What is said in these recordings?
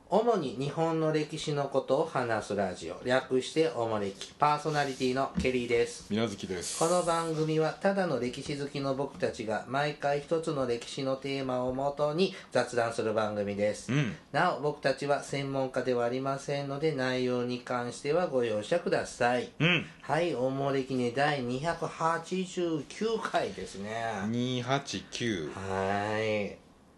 主に日本の歴史のことを話すラジオ、略しておもれき。パーソナリティのケリーです。 水無月です。 この番組はただの歴史好きの僕たちが毎回一つの歴史のテーマをもとに雑談する番組です、なお僕たちは専門家ではありませんので内容に関してはご容赦ください、はい、おもれきね第289回ですね。 289。 はい、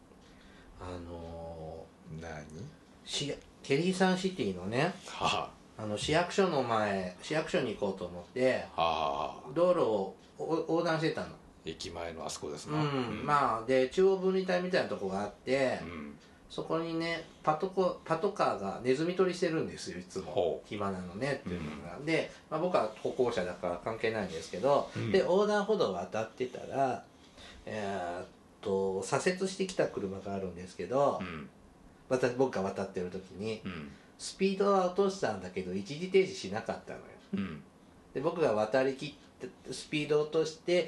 何？ ケリーサンシティのね、市役所の前、市役所に行こうと思って道路を横断してたの。 駅前のあそこですね。まあで中央分離帯みたいなとこがあって、そこにねパトカーがネズミ捕りしてるんですよ、いつも。暇なのねっていうのが、で、僕は歩行者だから関係ないんですけど、で横断歩道を渡ってたら左折してきた車があるんですけど、僕が渡ってる時に、スピードは落としたんだけど一時停止しなかったのよ、で僕が渡りきってスピードを落として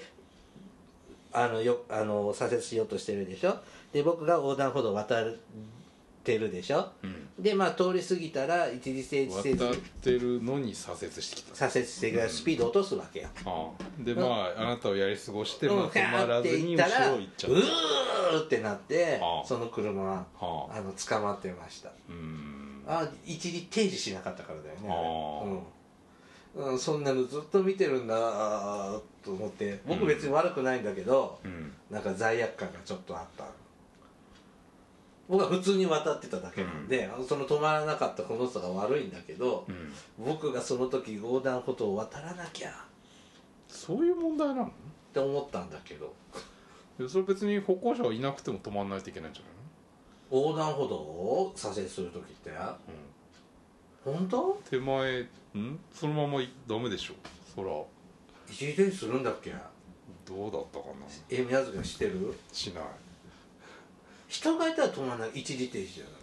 左折しようとしてるでしょ。で僕が横断歩道を渡ってるでしょ、で通り過ぎたら一時停止せず渡ってるのに左折してきた。 左折してからスピードを落とすわけよ、 であなたをやり過ごして、止まらずに後ろ行っちゃった。 うーってなって、その車は捕まってました。一時停止しなかったからだよね。そんなのずっと見てるんだと思って、僕別に悪くないんだけど、なんか罪悪感がちょっとあった。僕は普通に渡ってただけなんで、その止まらなかったこの人が悪いんだけど、僕がその時横断歩道を渡らなきゃ、 そういう問題なのって思ったんだけど。 それ別に歩行者がいなくても止まらないといけないんじゃないの？ 横断歩道を左折する時って、本当？ 手前そのままダメでしょ。そら一時停止するんだっけ？ どうだったかな。 宮崎がしてる？ しない。 人がいたら止まらない。一時停止じゃ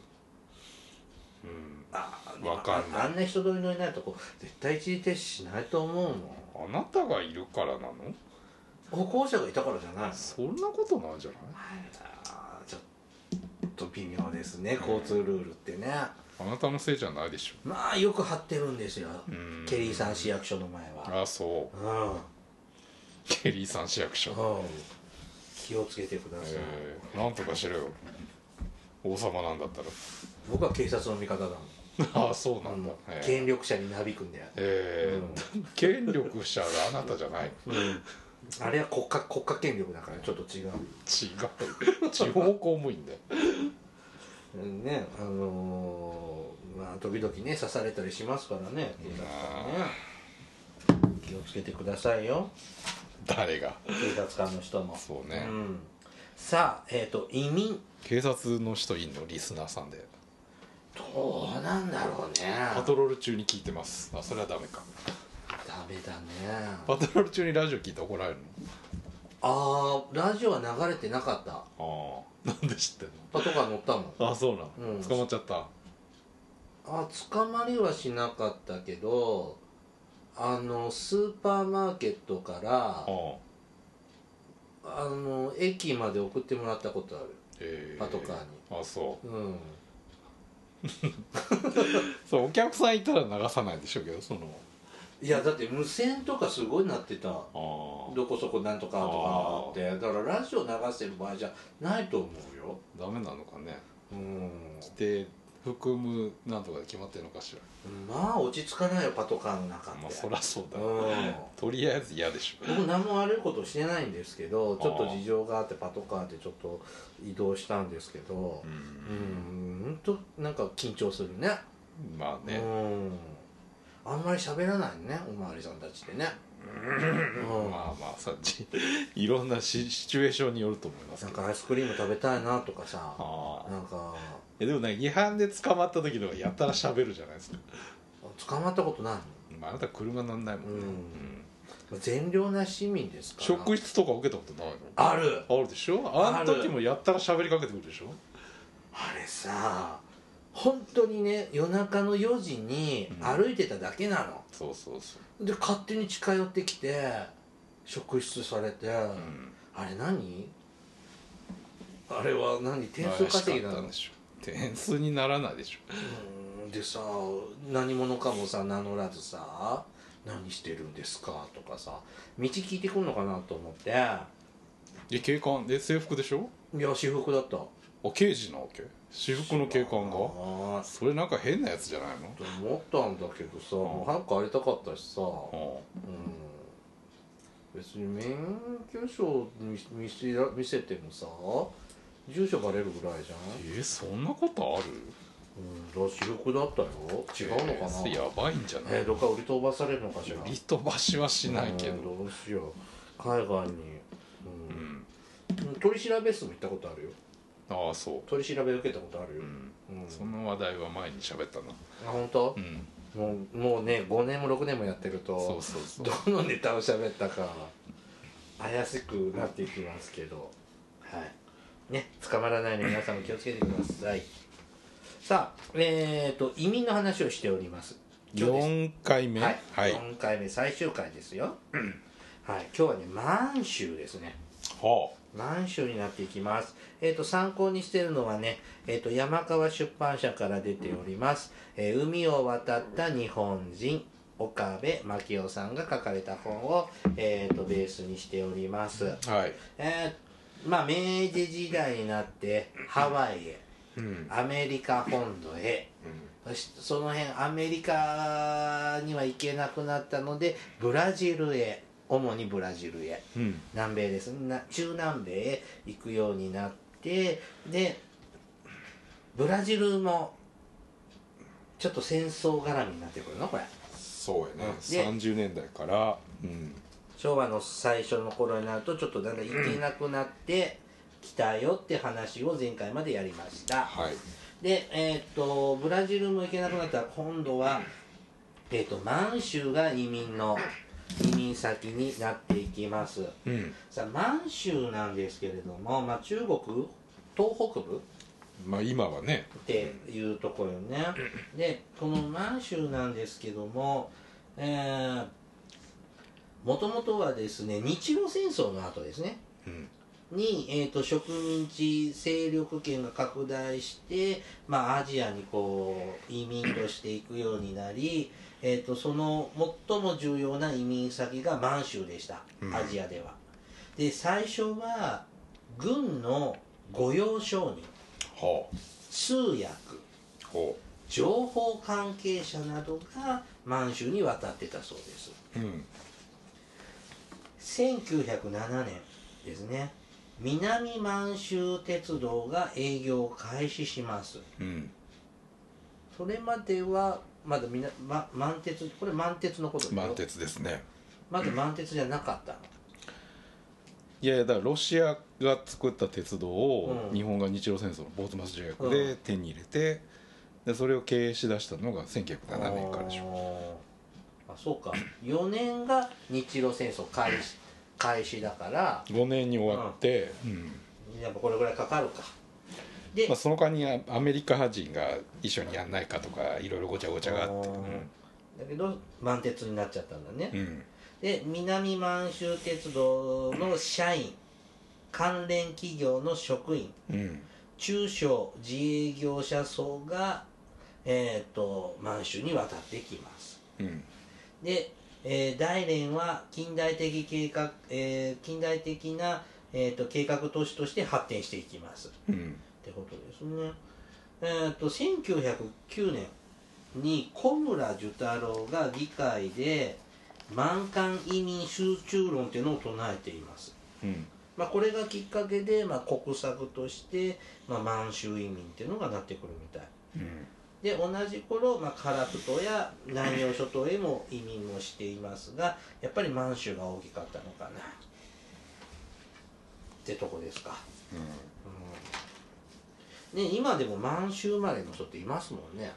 ない。 分かんない。 あんな人通りのいないとこ絶対一時停止しないと思うもん。 あなたがいるからなの？ 歩行者がいたからじゃないの？ そんなことなんじゃない？ ちょっと微妙ですね、交通ルールってね。 あなたのせいじゃないでしょ。 よく張ってるんですよ、ケリーさん市役所の前は。 そう、ケリーさん市役所、 気をつけてください。 なんとかしろよ、王様なんだったら。 僕は警察の味方だもん。 そうなんだ。 権力者になびくんだよ。 権力者があなたじゃない。 あれは国家権力だからちょっと違う。 地方公務員だよね。時々ね刺されたりしますからね、警察官ね。気をつけてくださいよ。 誰が？ 警察官の人も。 そうね。 さあ、移民。 警察の人いんの？リスナーさんで。 どうなんだろうね。 パトロール中に聞いてます。それはダメか。 ダメだね。 パトロール中にラジオ聞いて怒られるの？ラジオは流れてなかった。 なんで知ってんの？ パトカー乗ったもん。 そうなの。捕まっちゃった。 捕まりはしなかったけど、スーパーマーケットから駅まで送ってもらったことある、パトカーに。 そうそう、お客さんいたら流さないでしょうけど、 いやだって無線とかすごいなってた。どこそこなんとかとかあって、だからラジオ流してる場合じゃないと思うよ。 ダメなのかね。規定含むなんとかで決まってるのかしら。 落ち着かないよ、パトカーの中って。 そりゃそうだ、とりあえず嫌でしょ。 僕何も悪いことしてないんですけど、ちょっと事情があってパトカーでちょっと移動したんですけど、ほんとなんか緊張するね。あんまり喋らないね、おまわりさんたちってね。 いろんなシチュエーションによると思いますけど。 なんかアイスクリーム食べたいなとかさ、なんかでも違反で捕まった時とかやったら喋るじゃないですか。 捕まったことないの？ あなた車乗んないもんね。 善良な市民ですから。 職質とか受けたことないの？ あるでしょ。あの時もやったら喋りかけてくるでしょ。 あれさ、本当にね、夜中の4時に歩いてただけなの。で勝手に近寄ってきて職質されて、あれ何？あれは何？点数稼ぎなの？ 点数にならないでしょ。 でさ、何者かもさ名乗らずさ、何してるんですかとかさ、道聞いてくんのかなと思って。 警官で制服でしょ。 いや私服だった。 刑事なわけ。私服の警官が。それなんか変なやつじゃないのと思ったんだけどさ、もう早く帰りたかったしさ、別に免許証見せてもさ住所バレるぐらいじゃん。 そんなことある。 私服だったよ。違うのかな。 やばいんじゃない。 どっか売り飛ばされるのかしら。 売り飛ばしはしないけど、 どうしよう。海外に、取り調べ室も行ったことあるよ。 ああそう。 取り調べ受けたことあるよ。 その話題は前に喋ったな。 あ本当？もうね5年も6年もやってるとどのネタを喋ったか怪しくなっていきますけど、はいね、捕まらないように皆さんも気をつけてください。さあ移民の話をしております。 4回目、 はい、4回目最終回ですよ。はい、今日はね満州ですね。満州になっていきます。参考にしているのはね、山川出版社から出ております、海を渡った日本人岡部真紀夫さんが書かれた本を、ベースにしております。明治時代になってハワイへ、アメリカ本土へ、その辺アメリカには行けなくなったのでブラジルへ、主にブラジルへ、南米ですね、中南米へ行くようになって、でブラジルもちょっと戦争絡みになってくるのこれ。 そうやね、30年代から、 昭和の最初の頃になるとちょっとだんだん行けなくなってきたよって話を前回までやりました。でブラジルも行けなくなったら今度は満州が移民先になっていきます。さあ満州なんですけれども、中国東北部今はねっていうところよね。でこの満州なんですけども、もともとはですね日露戦争の後ですね、に、植民地勢力圏が拡大して、アジアにこう移民としていくようになり、その最も重要な移民先が満州でした、アジアでは。で最初は軍の御用商人、通訳、情報関係者などが満州に渡ってたそうです。1907年ですね、南満州鉄道が営業を開始します。それまではまだ満鉄、これ満鉄のことですよ。 満鉄ですね。 まだ満鉄じゃなかったの。 いやだからロシアが作った鉄道を日本が日露戦争のポーツマス条約で手に入れて、でそれを経営しだしたのが1907年からでしょ。 そうか、4年が日露戦争開始だから 5年に終わって、 やっぱこれぐらいかかるか。で、 その間にアメリカ人が一緒にやんないかとかいろいろごちゃごちゃがあって、 だけど満鉄になっちゃったんだね。で南満州鉄道の社員、関連企業の職員、中小自営業者層が、満州に渡ってきます。で、大連は近代的な、計画都市として発展していきます、ってことですね。1909年に小村寿太郎が議会で満漢移民集中論っていうのを唱えています。これがきっかけで、国策として、満州移民っていうのがなってくるみたい。で同じ頃、樺太や南洋諸島へも移民をしていますが、やっぱり満州が大きかったのかなってとこですか。ね、今でも満州生まれの人っていますもんね。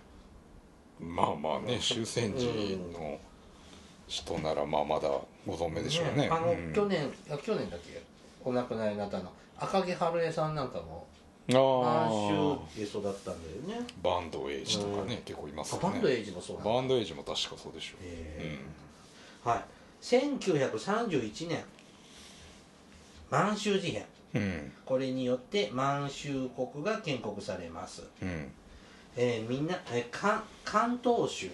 終戦時の人ならまだご存命でしょうね。 去年だっけお亡くなりになったの赤木春江さんなんかも満州で育ったんだよね。 坂東栄治とかね、結構いますよね。 坂東栄治もそうなんだ。 坂東栄治も確かそうでしょう。 はい、1931年満州事変、 これによって満州国が建国されます、みんな、関東州、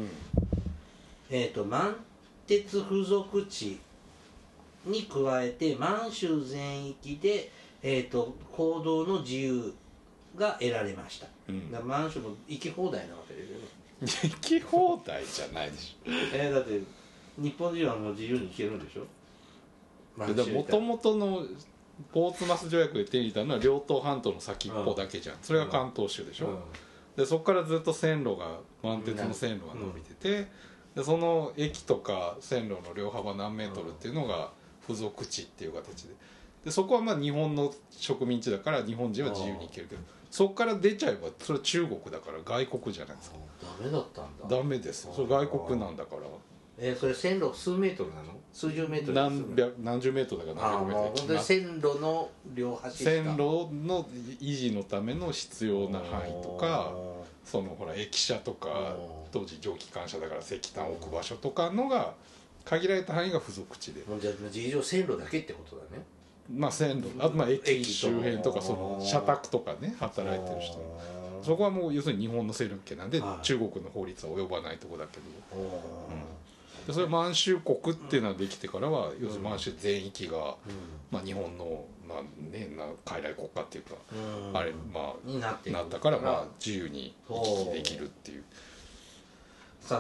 満鉄付属地に加えて満州全域で、行動の自由が得られました、だから満州も行き放題なわけですよね。 行き放題じゃないでしょ。 だって日本人はもう自由に行けるんでしょ。 もともとのポーツマス条約で手に入れたのは両東半島の先っぽだけじゃん、それが関東州でしょ、でそこからずっと線路が満鉄の線路が伸びてて、でその駅とか線路の両幅何メートルっていうのが付属地っていう形で、そこはまあ日本の植民地だから日本人は自由に行けるけど、そこから出ちゃえばそれは中国だから外国じゃないですか。 ダメだったんだ。 ダメですよ、それ外国なんだから。 それ線路数メートルなの？数十メートル？ 何十メートルだから何百メートル。 本当に線路の両端しか。 線路の維持のための必要な範囲とか、そのほら駅舎とか当時蒸気機関車だから石炭置く場所とかのが限られた範囲が付属地で。 じゃあ事実上線路だけってことだね。 まあ線路、あとまあ駅周辺とかその社宅とかね働いてる人、そこはもう要するに日本の勢力圏なんで中国の法律は及ばないとこだけど、でそれ満州国っていうのはできてからは要するに満州全域が、まあ、日本の、まあね、傀儡国家っていうか、あれまあなったからまあ自由に行き来できるっていう。 さあ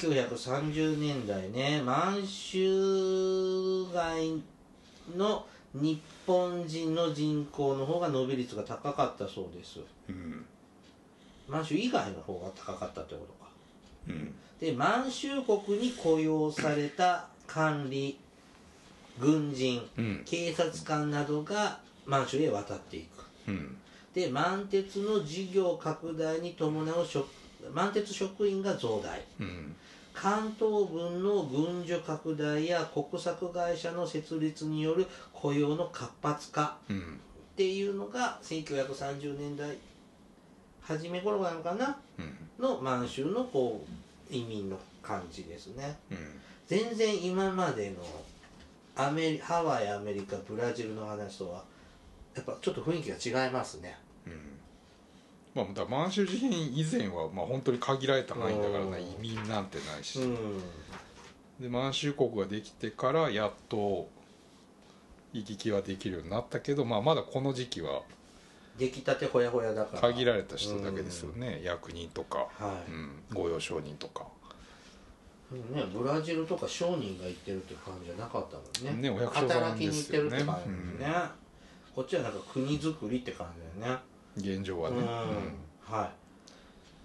1930年代ね、満州外の日本人の人口の方が伸び率が高かったそうです、満州以外の方が高かったということか、で満州国に雇用された官吏、軍人、警察官などが満州へ渡っていく、で満鉄の事業拡大に伴う満鉄職員が増大、関東軍の軍需拡大や国策会社の設立による雇用の活発化っていうのが1930年代初め頃なのかな、の満州のこう移民の感じですね、全然今までのハワイ、アメリカ、ブラジルの話とはやっぱちょっと雰囲気が違いますね。 まあ、だ満州事変以前はまあ本当に限られた範囲だからね、移民なんてないし、で満州国ができてからやっと行き来はできるようになったけど、まあ、まだこの時期は出来たてほやほやだから限られた人だけですよね、役人とか、御用商人とか、 ブラジルとか商人が行ってるって感じじゃなかったもんね。 お役所さんですよね。 働きに行ってるって感じね、こっちはなんか国づくりって感じだよね、 現状はね、 はい、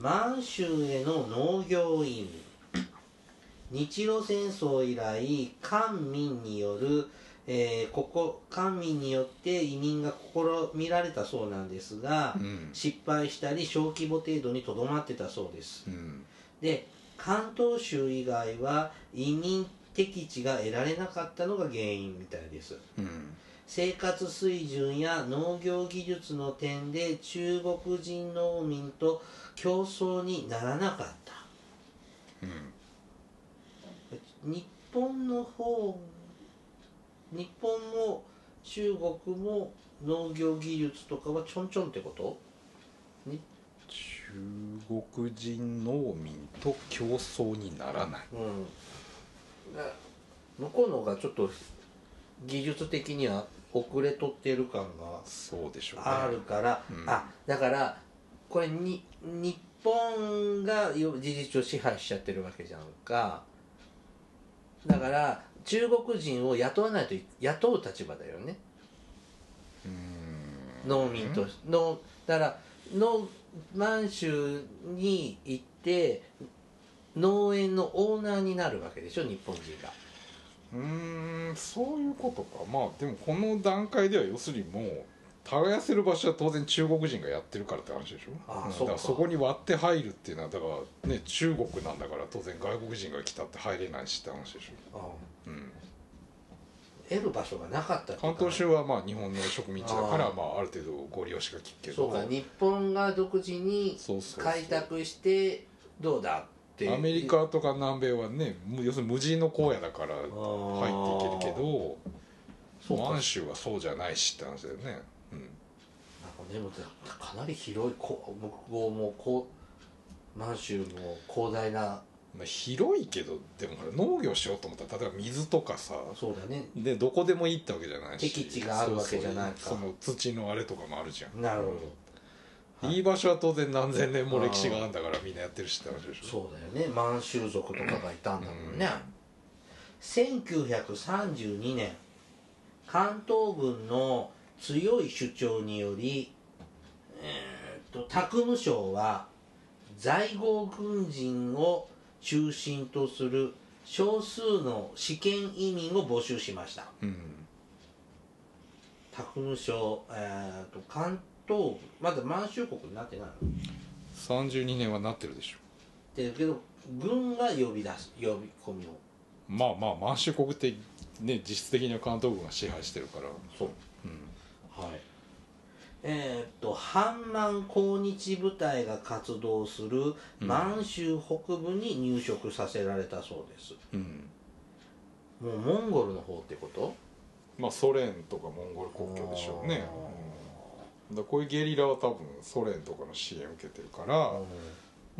満州への農業移民、日露戦争以来官民による、官民によって移民が試みられたそうなんですが、失敗したり小規模程度にとどまってたそうです、で関東州以外は移民適地が得られなかったのが原因みたいです、生活水準や農業技術の点で中国人農民と競争にならなかった、日本も中国も農業技術とかはちょんちょんってこと？ 中国人農民と競争にならない、 向こうの方がちょっと技術的には遅れとってる感があるから、だからこれに日本が事実上支配しちゃってるわけじゃんか。だから中国人を雇わないと雇う立場だよね、農民とだから満州に行って農園のオーナーになるわけでしょ、日本人が。 そういうことか。まあでもこの段階では要するにもう耕せる場所は当然中国人がやってるからって話でしょ。だからそこに割って入るっていうのはだからね、中国なんだから当然外国人が来たって入れないしって話でしょ。 得る場所がなかったって。 関東州はまあ日本の植民地だからまあある程度ご利用しが効くけど、 そうか、日本が独自に開拓してどうだってアメリカとか南米はね、要するに無人の荒野だから入っていけるけど、 満州はそうじゃないしって話だよね。なんかでもかなり広い向こうも満州も広大な、 広いけどでも農業しようと思ったら例えば水とかさ、 そうだね、 でどこでもいいってわけじゃないし、 適地があるわけじゃないか、 その土のあれとかもあるじゃん。 なるほど、いい場所は当然何千年も歴史があるんだからみんなやってるしって話でしょ。 そうだよね、満州族とかがいたんだもんね。1932年関東軍の強い主張により、宅務省は在郷軍人を中心とする少数の試験移民を募集しました。宅務省、関東まだ満州国になってないの ？32年はなってるでしょ。 ってけど軍が呼び込みを、 まあ満州国ってね、実質的には関東軍が支配してるから。 そう、はい。反満抗日部隊が活動する満州北部に入植させられたそうです。もうモンゴルの方ってこと？ ソ連とかモンゴル国境でしょうね。だこういうゲリラは多分ソ連とかの支援を受けてるから、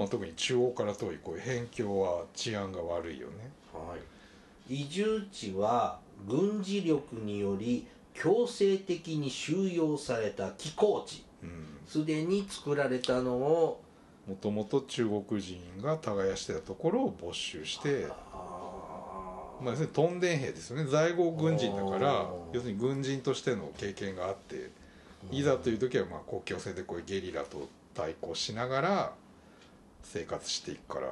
特に中央から遠いこういう辺境は治安が悪いよね。 移住地は軍事力により強制的に収容された寄港地、すでに作られたのをもともと中国人が耕してたところを没収して、要するに屯田兵ですよね。在郷軍人だから要するに軍人としての経験があって、いざという時は国境線でこういうゲリラと対抗しながら生活していくから、 なんか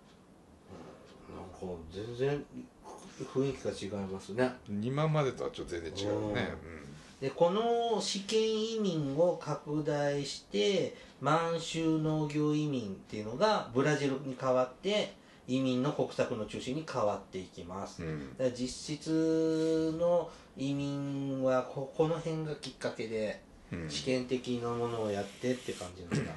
全然雰囲気が違いますね。 今までとはちょっと全然違うね。 でこの試験移民を拡大して満州農業移民っていうのがブラジルに変わって移民の国策の中心に変わっていきます。だから実質の移民はこの辺がきっかけで試験的なものをやってって感じなんだ。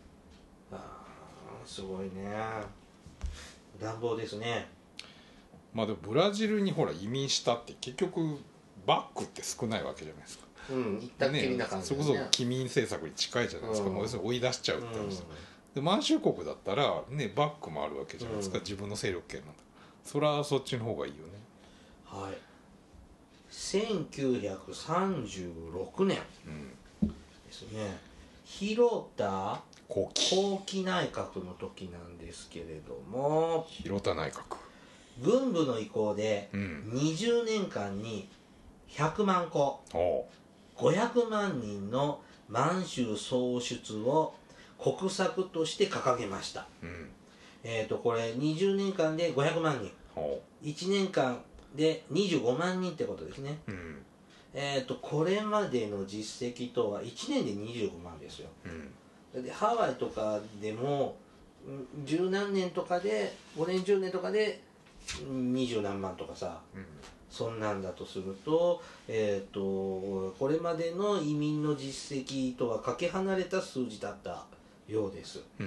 すごいね、乱暴ですね。 でもブラジルにほら移民したって結局バックって少ないわけじゃないですか。 行ったっきりな感じ、 それこそ帰民政策に近いじゃないですか。もう要するに追い出しちゃうって話で、満州国だったらバックもあるわけじゃないですか。自分の勢力圏なんだ。それはそっちの方がいいよね。 はい。1936年ですね、広田後期内閣の時なんですけれども、 広田内閣軍部の意向で20年間に100万戸、500万人の満州創出を国策として掲げました。これ20年間で500万人、1年間で25万人ってことですね。これまでの実績とは1年で25万ですよ。でハワイとかでも十何年とかで5年10年とかで20何万とかさ、そんなんだとすると、これまでの移民の実績とはかけ離れた数字だったようです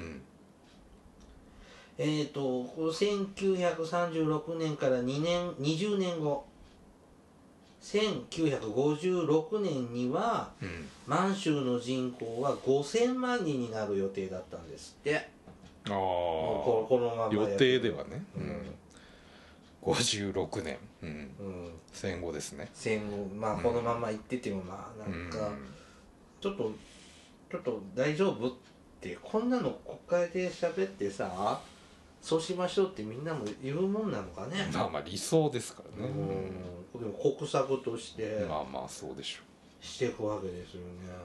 。1936年から20年後、1956年には、満州の人口は5000万人になる予定だったんですって。このまま予定ではね。56年、戦後ですね。 戦後、このまま行っててもなんかちょっと大丈夫ってこんなの国会で喋ってさ、そうしましょうってみんなも言うもんなのかね。 理想ですからね。 でも国策としてそうでしょうしていくわけですよ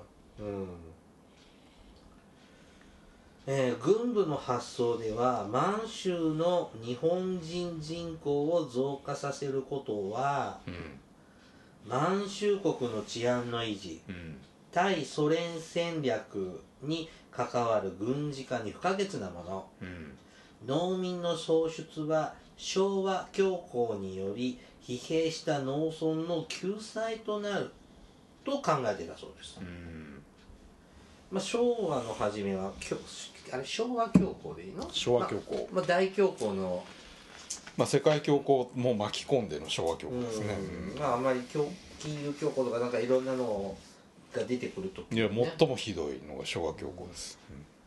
ね。軍部の発想では満州の日本人人口を増加させることは、満州国の治安の維持、対ソ連戦略に関わる軍事化に不可欠なもの、農民の創出は昭和恐慌により疲弊した農村の救済となると考えていたそうです。昭和の初めは昭和恐慌でいいの？ 昭和恐慌、 大恐慌の、 世界恐慌も巻き込んでの昭和恐慌ですね。 あまり金融恐慌とかなんかいろんなのが出てくるとき、 ね、いや最もひどいのが昭和恐慌です、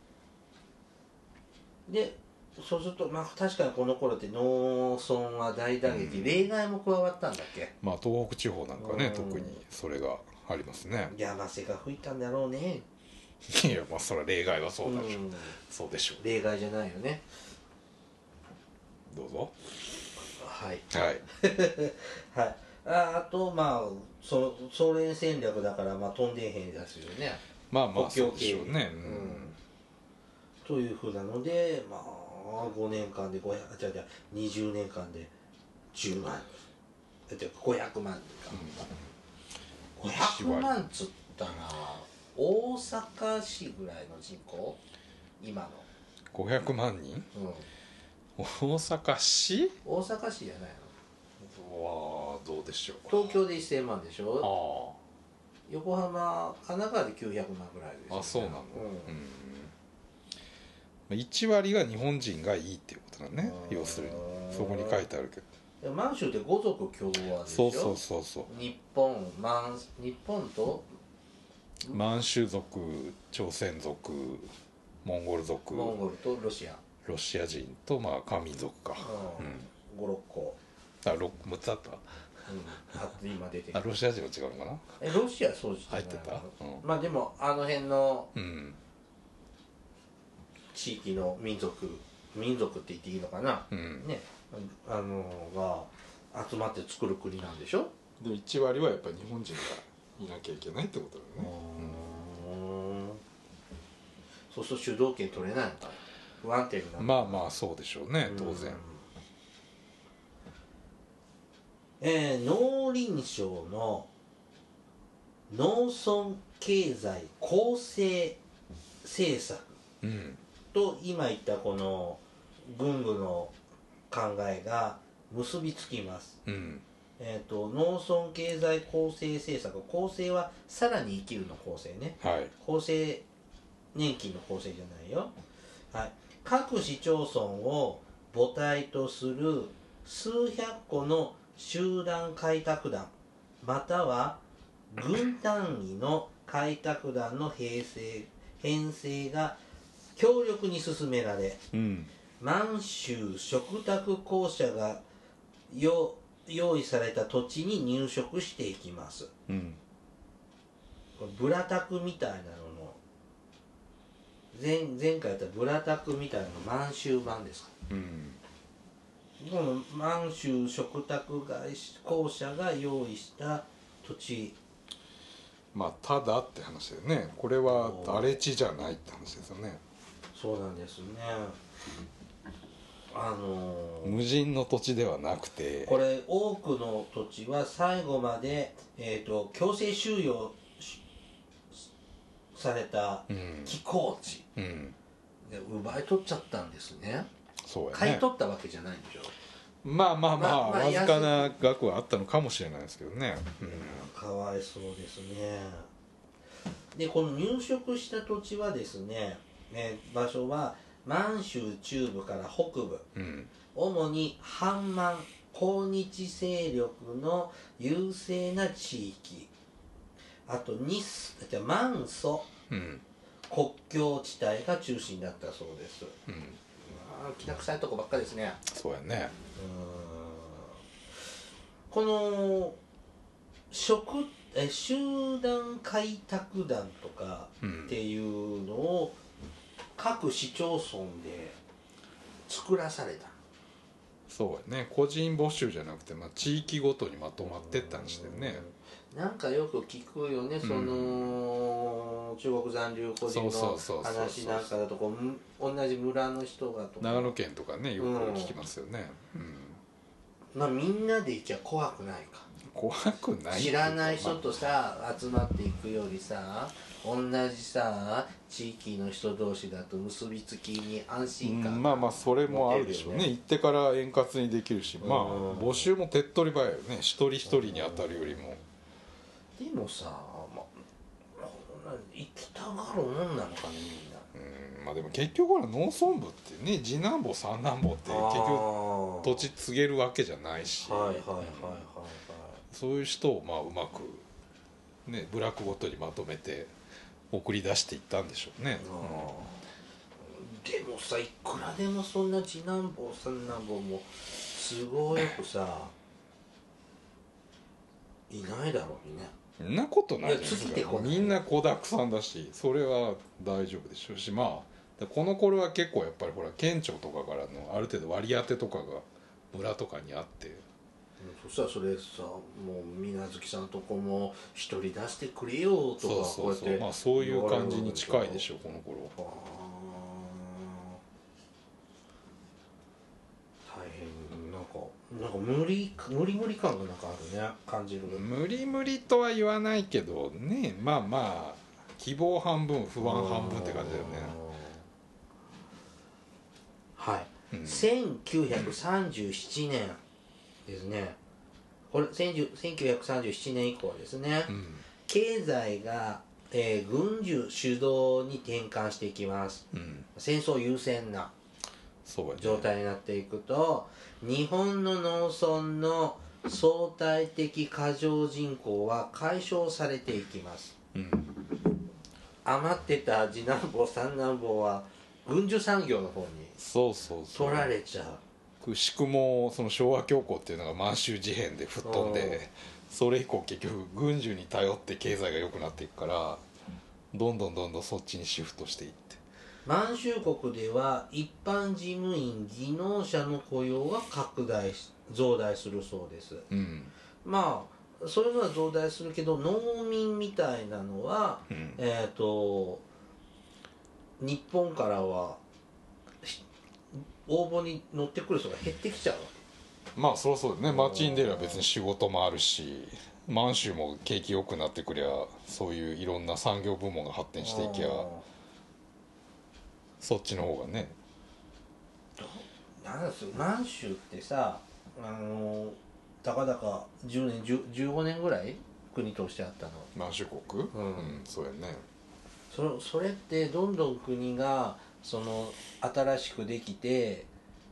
でそうすると、まあ、確かにこの頃って農村は大打撃、例外も加わったんだっけ。 まあ東北地方なんかね、特にそれがありますね。 山瀬が吹いたんだろうね。 いやまあそれは例外はそうでしょう、そうでしょう。 例外じゃないよね。 どうぞ。 はいはいはい。あとまあソ連戦略だからまあ飛んでへんですよね。 まあまあそうでしょうね、 というふうなので、まあ5年間で20年間で10万人500万人か、500万っつったら大阪市ぐらいの人口今の 500万人、大阪市じゃないの。 はどうでしょう。 東京で1000万でしょ。横浜神奈川で900万ぐらいですよね。 あ、そうなの、1割が日本人がいいっていうことだね、要するにそこに書いてあるけど。満州って五族共和でしょ。 そう日本と満州族、朝鮮族、モンゴル族、 モンゴルとロシア人とまあ漢民族か、 5、6個、 6つあった、 あと今出てきた。 ロシア人は違うのかな。 ロシアそうじゃない入ってた、 まあでもあの辺の地域の民族って言っていいのかな、ね、が集まって作る国なんでしょ。 でも1割はやっぱり日本人がいなきゃいけないってことだよね。 そうすると主導権取れないのかな、不安定になる。 まあまあそうでしょうね、当然。 農林省の農村経済構成政策と今言ったこの軍部の考えが結びつきます、農村経済構成政策、構成はさらに生きるの構成ね、厚生年金の構成じゃないよ、各市町村を母体とする数百個の集団開拓団または軍単位の開拓団の編成が強力に進められ、満州嘱託公社が用意された土地に入植していきます、これブラタクみたいなのの前回やったブラタクみたいなの満州版ですか、この満州嘱託公社が用意した土地、 まあただって話だよね。これは荒れ地じゃないって話ですよね。 そうなんですね。 無人の土地ではなくて、 これ多くの土地は最後まで、強制収容された寄港地、で奪い取っちゃったんですね。 そうやね、 買い取ったわけじゃないんでしょ。 まあわずかな額はあったのかもしれないですけどね、 かわいそうですね。でこの入植した土地はですね、場所は満州中部から北部、主に反満抗日勢力の優勢な地域、あと満蘇、国境地帯が中心だったそうです。きな臭いとこばっかりですね。 そうやね。 この集団開拓団とかっていうのを各市町村で作らされた。 そうやね、個人募集じゃなくて、地域ごとにまとまってったんですよね。 なんかよく聞くよね、その中国残留個人の話なんかだと同じ村の人がとか、 長野県とかねよく聞きますよね。 みんなでいちゃ怖くないか。 怖くない。 知らない人とさ集まっていくよりさ、同じさ地域の人同士だと結びつきに安心感、 それもあるでしょうね。行ってから円滑にできるし、募集も手っ取り早いよね、一人一人に当たるよりも。 でもさ、行きたがるもんなのかね、みんな。 でも結局農村部ってね、次男坊三男坊って結局土地告げるわけじゃないし、 そういう人をまあうまくね部落ごとにまとめて送り出していったんでしょうね。 でもさ、いくらでもそんな次男坊三男坊も都合よくさいないだろうにね。 そんなことないじゃないですか。 みんな子だくさんだし、それは大丈夫でしょうし、まあこの頃は結構やっぱりほら県庁とかからのある程度割り当てとかが村とかにあって、 そしたらそれさ、もう水無月さんとこも一人出してくれよとか、 そうそうそう、まあそういう感じに近いでしょうこの頃。 大変なんか無理感がなんかあるね、感じる。 無理とは言わないけどね、まあまあ希望半分不安半分って感じだよね。 はい、1937年ですね。これ1937年以降ですね、経済が、軍需主導に転換していきます、戦争優先な状態になっていくと、日本の農村の相対的過剰人口は解消されていきます、余ってた次男坊三男坊は軍需産業の方に取られちゃう。 くしくもその昭和恐慌っていうのが満州事変で吹っ飛んで、それ以降結局軍需に頼って経済が良くなっていくから、どんどんそっちにシフトしていって、 満州国では一般事務員技能者の雇用が増大するそうです、まあそういうのは増大するけど、農民みたいなのは、日本からは応募に乗ってくる人が減ってきちゃうわけ。まあそうね、町に出れば別に仕事もあるし、満州も景気良くなってくりゃ、そういういろんな産業部門が発展していきゃ、そっちの方がね。 なんですよ、満州ってさ、たかだか10年15年ぐらい国としてあったの。 満州国、そうやね。 それってどんどん国がその新しくできて、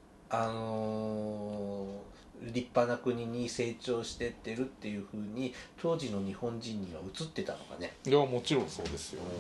立派な国に成長してってるっていう風に当時の日本人には映ってたのかね。 いやもちろんそうですよ。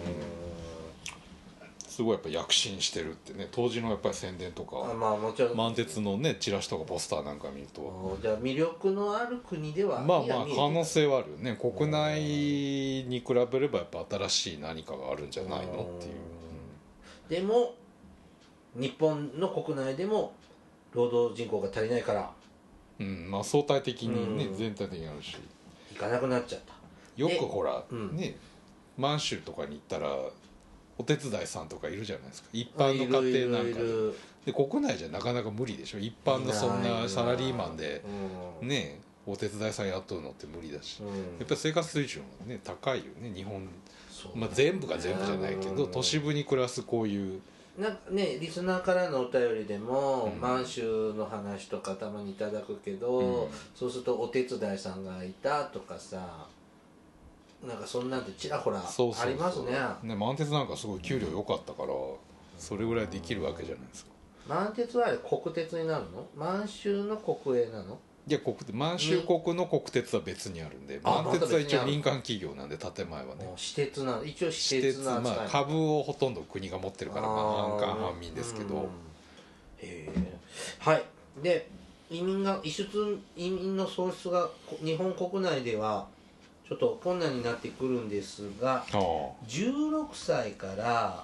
すごいやっぱ躍進してるってね、当時のやっぱり宣伝とか、 もちろん満鉄のねチラシとかポスターなんか見ると、 じゃあ魅力のある国ではまあ可能性はあるよね。国内に比べればやっぱ新しい何かがあるんじゃないのっていう、 でも日本の国内でも労働人口が足りないから、 まあ相対的にね、全体的にあるし、 行かなくなっちゃった。 よくほら、ね満州とかに行ったらお手伝いさんとかいるじゃないですか、一般の家庭なんかで。国内じゃなかなか無理でしょ、一般のそんなサラリーマンでねお手伝いさん雇うのって無理だし、やっぱり生活水準はね高いよね日本、全部が全部じゃないけど、都市部に暮らすこういうなんかね、リスナーからのお便りでも、満州の話とかたまにいただくけど、そうするとお手伝いさんがいたとかさ、なんかそんなんてちらほらありますね。 満鉄なんかすごい給料良かったから、それぐらいできるわけじゃないですか。 満鉄はあれ国鉄になるの？満州の国営なの？ いや満州国の国鉄は別にあるんで、満鉄は一応民間企業なんで建前はね、 私鉄なの、一応私鉄な扱い、 株をほとんど国が持ってるから、半官半民ですけど、 はい。で移民の創出が日本国内ではちょっと困難になってくるんですが、16歳から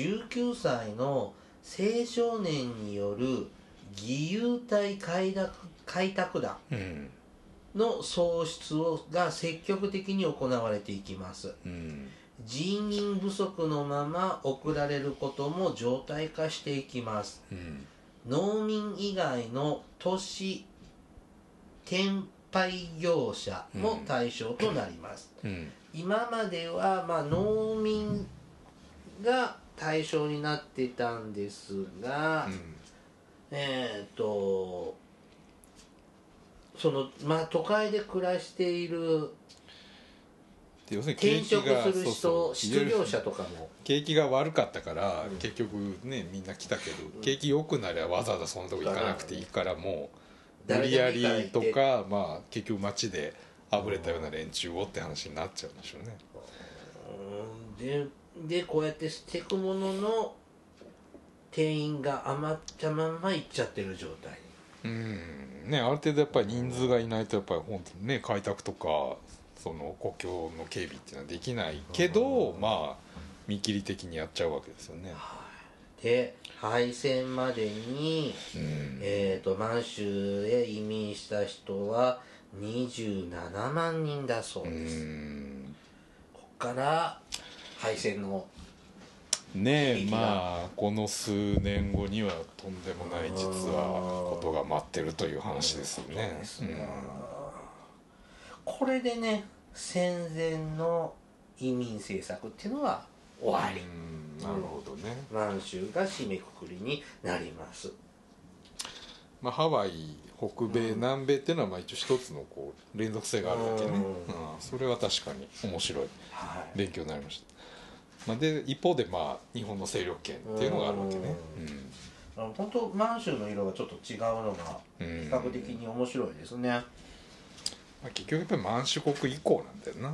19歳の青少年による義勇隊開拓団の創出が積極的に行われていきます、人員不足のまま送られることも常態化していきます、農民以外の都市転廃業者も対象となります、今までは農民が対象になってたんですが、その都会で暮らしている転職する人、失業者とかも景気が悪かったから、結局ねみんな来たけど、景気良くなりゃわざわざそのとこ行かなくていいから、もう無理やりとか、結局街であぶれたような連中をって話になっちゃうんでしょうね。でこうやってしていくものの定員が余ったまんまいっちゃってる状態。 ね、ある程度やっぱり人数がいないとやっぱり本当にね開拓とかその国境の警備っていうのはできないけど、まあ見切り的にやっちゃうわけですよね。 で敗戦までに、満州へ移民した人は27万人だそうです。こっから敗戦のねえ、まあこの数年後にはとんでもない実はことが待ってるという話ですよね。 これでね戦前の移民政策っていうのは終わり。 なるほどね。 満州が締めくくりになります。 まあ、ハワイ北米、南米っていうのはまあ一応一つのこう連続性があるわけね。それは確かに面白い、勉強になりました。まあ、で一方でまあ日本の勢力圏っていうのがあるわけね。 本当満州の色がちょっと違うのが比較的に面白いですね。まあ、結局やっぱり満州国以降なんだよな。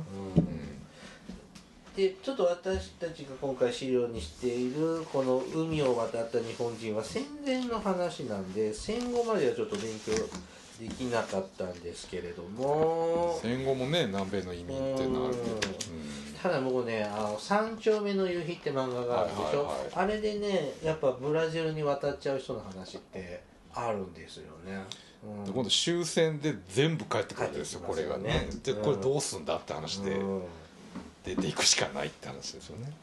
でちょっと私たちが今回資料にしているこの海を渡った日本人は戦前の話なんで戦後まではちょっと勉強できなかったんですけれども、 戦後もね南米の移民ってのあるけど、 ただ僕ね三丁目の夕日って漫画があるでしょ、あれでねやっぱブラジルに渡っちゃう人の話ってあるんですよね。 今度終戦で全部帰ってくるんですよこれがね。でこれどうすんだって話で、出ていくしかないって話ですよね。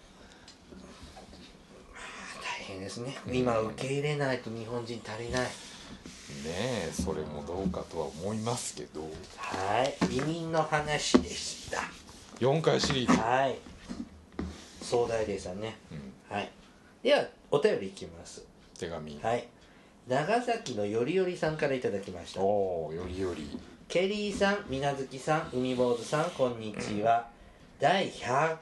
大変ですね。今受け入れないと日本人足りない。 ねえそれもどうかとは思いますけど。 移民の話でした。 4回シリーズ。 壮大でしたね。ではお便りいきます。 手紙。 長崎のよりよりさんからいただきました。 よりより。 ケリーさん、みなずきさん、海坊主さん、こんにちは。第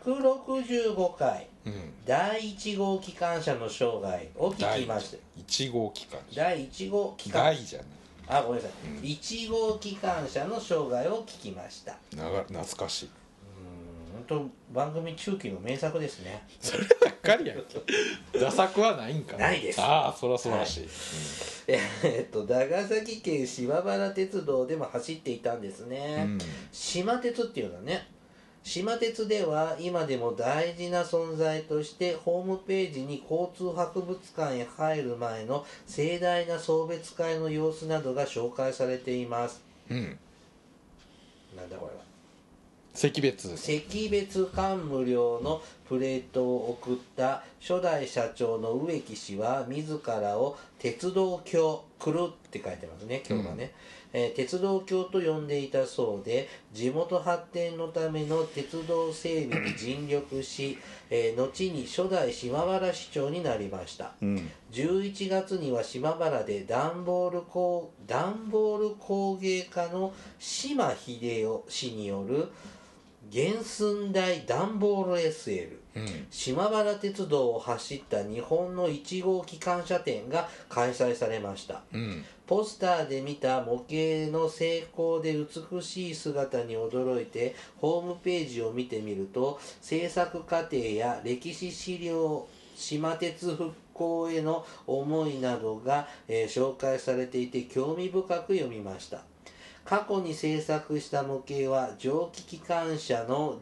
165回、第1号機関車の生涯を聞きました。 1号機関車。 第1号機関車。第じゃない。ごめんなさい。1号機関車の生涯を聞きました。 懐かしい。 本当番組中期の名作ですね。 そればっかりやんけ。座作はないんかな。 ないです。 それは素晴らしい。 長崎県島原鉄道でも走っていたんですね。島鉄っていうのはね。島鉄では今でも大事な存在としてホームページに交通博物館へ入る前の盛大な送別会の様子などが紹介されています。なんだこれは。惜別感無量のプレートを送った初代社長の植木氏は自らを鉄道教、来るって書いてますね、今日はね。鉄道教と呼んでいたそうで地元発展のための鉄道整備に尽力し、後に初代島原市長になりました。11月には島原で段ボール工芸家の島秀夫氏による原寸大段ボール SL、島原鉄道を走った日本の1号機関車展が開催されました。ポスターで見た模型の精巧で美しい姿に驚いてホームページを見てみると制作過程や歴史資料、島鉄復興への思いなどが、紹介されていて興味深く読みました。過去に制作した模型は蒸気機関車の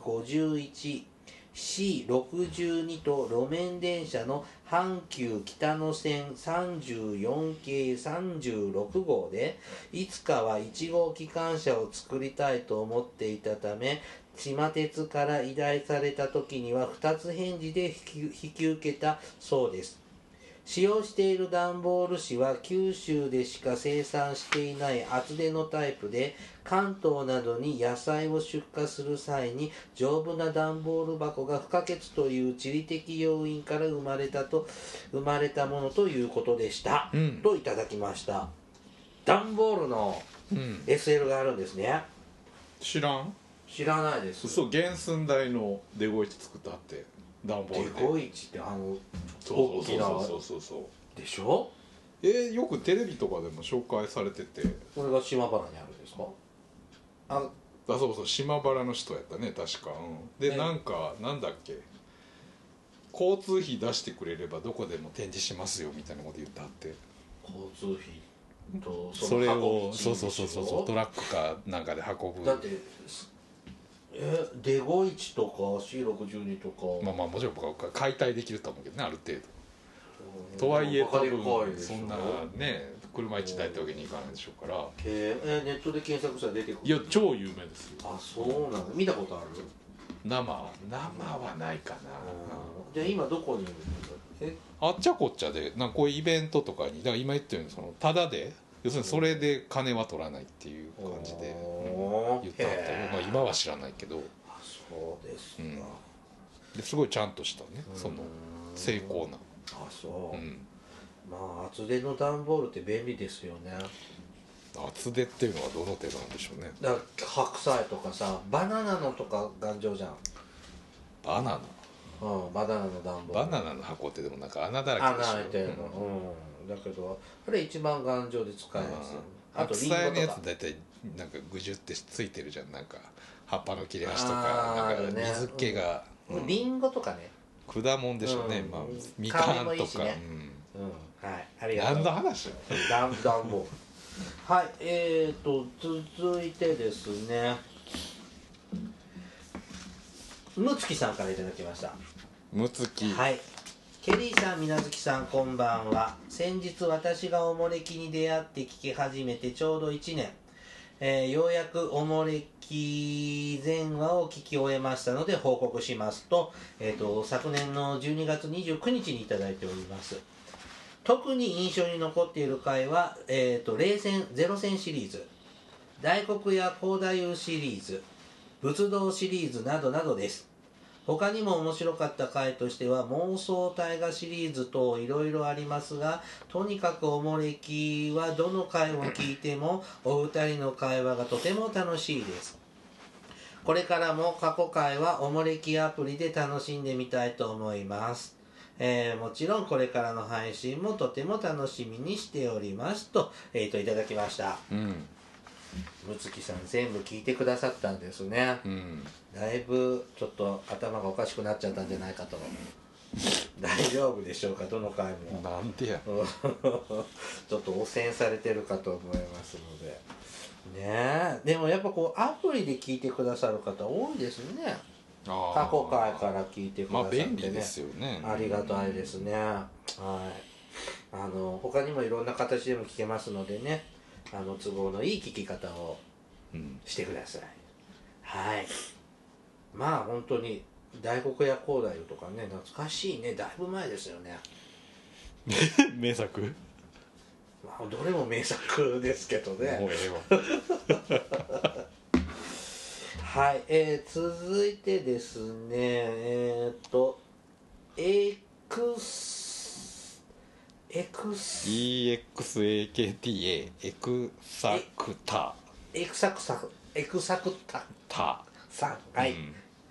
D51、C62 と路面電車の阪急北野線34系36号でいつかは1号機関車を作りたいと思っていたため島鉄から依頼された時には2つ返事で引き受けたそうです。使用している段ボール紙は九州でしか生産していない厚手のタイプで関東などに野菜を出荷する際に丈夫な段ボール箱が不可欠という地理的要因から生まれたものということでした、といただきました。段ボールの SL があるんですね。 知らないです。 原寸大のデゴイチ作ったって段ボールでデゴイチって大きなでしょ。 よくテレビとかでも紹介されてて。 これが島原にあるんですか。 あ、そうそう、島原の人やったね確か、でなんかなんだっけ、交通費出してくれればどこでも展示しますよみたいなこと言ってあって、 交通費とそれをそうトラックかなんかで運ぶ。 だってデゴイチとか C62 とかまあもちろん僕は解体できると思うけどね、ある程度。とはいえ多分そんなね車1台ってわけにいかないでしょうから。 ネットで検索したら出てくる。 いや超有名ですよ。 あ、そうなんだ。見たことある？ 生はないかな。 じゃあ今どこにいるの？ あっちゃこっちゃでなんかこういうイベントとかに、だから今言ったようにそのタダで、要するにそれで金は取らないっていう感じで言ってあったよ。まあ今は知らないけど。 あ、そうですか。 ですごいちゃんとしたね、その精巧な。 あ、そう。まあ厚手の段ボールって便利ですよね。 厚手っていうのはどの手なんでしょうね。 だから白菜とかさ、バナナのとか頑丈じゃん。 バナナ、 バナナの段ボール。 バナナの箱ってでもなんか穴だらけでしょ。 穴開いてるの、だけどあれ一番頑丈で使えますよ。 あとリンゴとか白菜のやつ大体なんかぐじゅってついてるじゃん、なんか葉っぱの切れ端とかなんか水気が、 リンゴとかね、 果物でしょうね、まあみかんとか、 はい、ありがとう。 何の話よ。 段ボール。はい、続いてですね、むつきさんからいただきました。 むつき、 はい。ケリーさん、みなずきさん、こんばんは。先日私がおもれきに出会って聞き始めてちょうど1年、ようやくおもれき全話を聞き終えましたので報告しますと、昨年の12月29日にいただいております。特に印象に残っている回は、0戦シリーズ、大黒屋光太夫シリーズ、仏道シリーズなどなどです。他にも面白かった回としては妄想大河シリーズ等いろいろありますが、とにかくおもれきはどの回を聞いてもお二人の会話がとても楽しいです。これからも過去回はおもれきアプリで楽しんでみたいと思います。もちろんこれからの配信もとても楽しみにしておりますと、いただきました。むつきさん全部聞いてくださったんですね。だいぶちょっと頭がおかしくなっちゃったんじゃないかと。大丈夫でしょうか、どの回も。 なんでやちょっと汚染されてるかと思いますのでね。でもやっぱこうアプリで聞いてくださる方多いですね。過去回から聞いてくださってね、 便利ですよね。 ありがたいですね。はい。他にもいろんな形でも聞けますのでね、都合のいい聞き方をしてください。はい。まあ本当に大黒屋光太夫とかね、懐かしいね。だいぶ前ですよね。 名作、 まあどれも名作ですけどね。 もうええわはい、続いてですね、 EXAKTA エクサクタエクサクタさん、はい、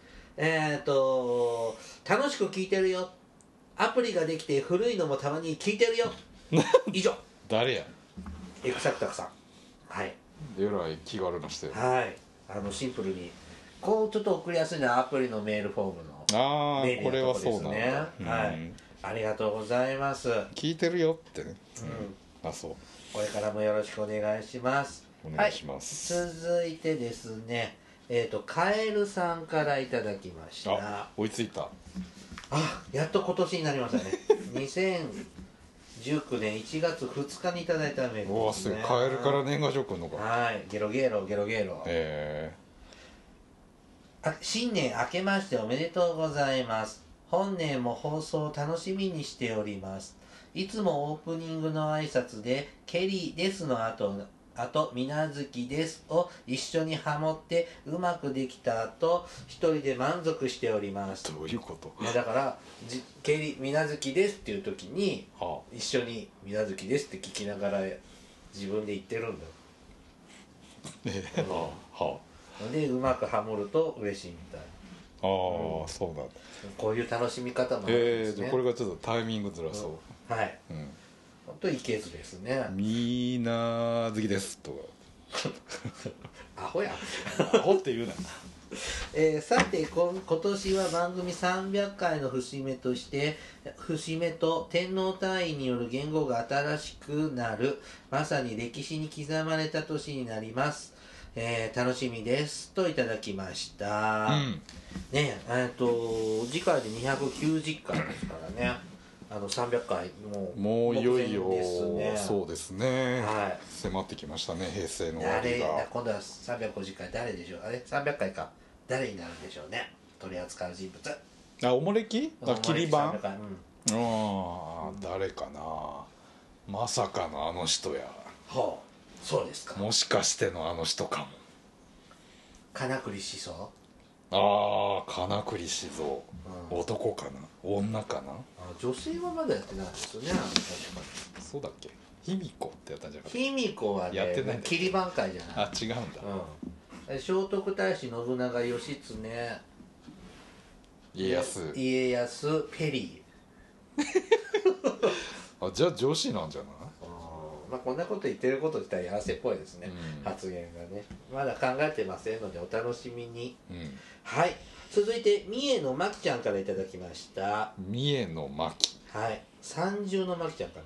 楽しく聞いてるよ、アプリができて古いのもたまに聞いてるよ以上。 誰やエクサクタさん、はい、 えらい気軽な人や。 はい、シンプルにこうちょっと送りやすいのはアプリのメールフォームの便利なとこですね。はい、ありがとうございます。 聞いてるよってね、あ、そう、 これからもよろしくお願いします。 お願いします。 はい、続いてですね、カエルさんからいただきました。 あ、追いついた。 やっと今年になりましたね。2019年1月2日にいただいたメールですね。 カエルから年賀状来るのか。 はい、ゲロゲロ。新年明けましておめでとうございます。本年も放送を楽しみにしております。いつもオープニングの挨拶でケリーですの後みなずきですを一緒にハモってうまくできた後一人で満足しております。 どういうこと？ だからケリーみなずきですっていう時に、一緒にみなずきですって聞きながら自分で言ってるんだ。でうまくハモると嬉しいみたい。 そうなんだ。 こういう楽しみ方もあるんですね。 これがちょっとタイミングずらそう。 はい。本当いけずですね。 みなずきですとか。 アホやアホって言うな。 さて今年は番組300回の節目として節目と天皇退位による元号が新しくなるまさに歴史に刻まれた年になります、楽しみですといただきました、ね次回で290回ですからね300回もういよいよですね。 そうですね、 はい、 迫ってきましたね、平成の終わりが。 今度は350回誰でしょう。あれ300回か誰になるんでしょうね、取り扱う人物。 おもれき切り板、誰かな、まさかのあの人や。 はあ、そうですか。 もしかしてのあの人かも。 金栗しそ。 金栗静雄、男かな女かな。 女性はまだやってないですよね。確かにそうだっけ。卑弥呼ってやったんじゃなかった。 卑弥呼はねやってないんだ。 切り板会じゃない。 違うんだ。 聖徳太子信長義経家康ペリーじゃあ女子なんじゃない。 こんなこと言ってること自体やらせっぽいですね、発言がね。まだ考えてませんのでお楽しみに、はい。続いて三重のまきちゃんからいただきました。 三重のまき、 はい、三重のまきちゃんかな。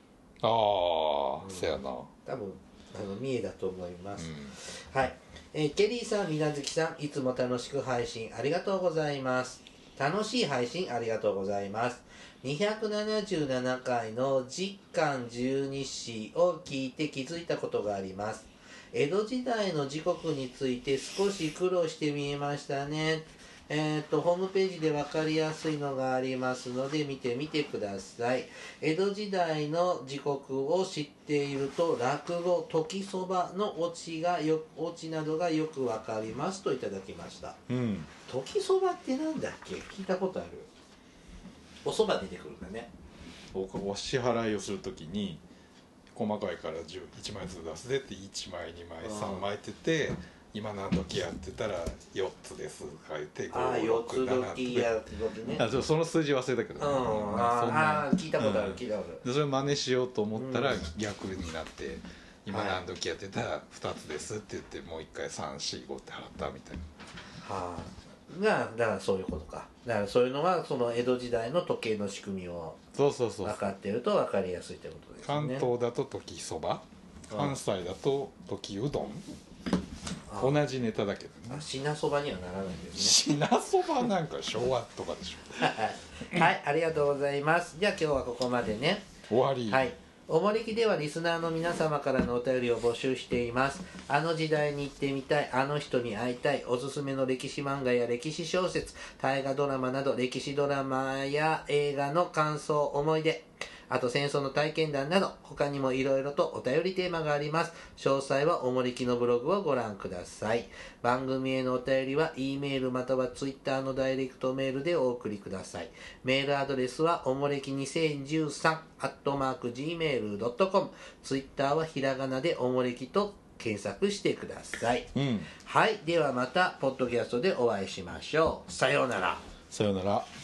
せやな、 多分三重だと思います、はい。ケリーさん、みなずきさん、いつも楽しく配信ありがとうございます。楽しい配信ありがとうございます。277回の実感十二支を聞いて気づいたことがあります。江戸時代の時刻について少し苦労してみえましたね。ホームページで分かりやすいのがありますので見てみてください。江戸時代の時刻を知っていると落語時そばのオチなどがよく分かりますといただきました、時そばってなんだっけ、聞いたことある。おそば出てくるんだね。 お支払いをするときに細かいから1枚ずつ出すでって1枚2枚3枚ってて、今何時やってたら4つです書いて 4つ時や時ね。 その数字忘れたけど、 聞いたことある、聞いたことある。 それ真似しようと思ったら逆になって、今何時やってたら2つですって言ってもう1回345って払ったみたいな。だからそういうことか。だからそういうのはその江戸時代の時計の仕組みを分かっていると分かりやすいということですね。 関東だと時そば、関西だと時うどん、同じネタだけどね。 品そばにはならないですね。 品そばなんか昭和とかでしょ。はい、ありがとうございます。じゃあ今日はここまでね。 終わり。 はい。おもれきではリスナーの皆様からのお便りを募集しています。あの時代に行ってみたい、あの人に会いたい、おすすめの歴史漫画や歴史小説、大河ドラマなど歴史ドラマや映画の感想、思い出、あと戦争の体験談など他にもいろいろとお便りテーマがあります。詳細はおもれきのブログをご覧ください。番組へのお便りは E メールまたは Twitter のダイレクトメールでお送りください。メールアドレスはおもれき2013@gmail.com、 Twitter はひらがなでおもれきと検索してください、はい。ではまたポッドキャストでお会いしましょう。さようなら。 さようなら。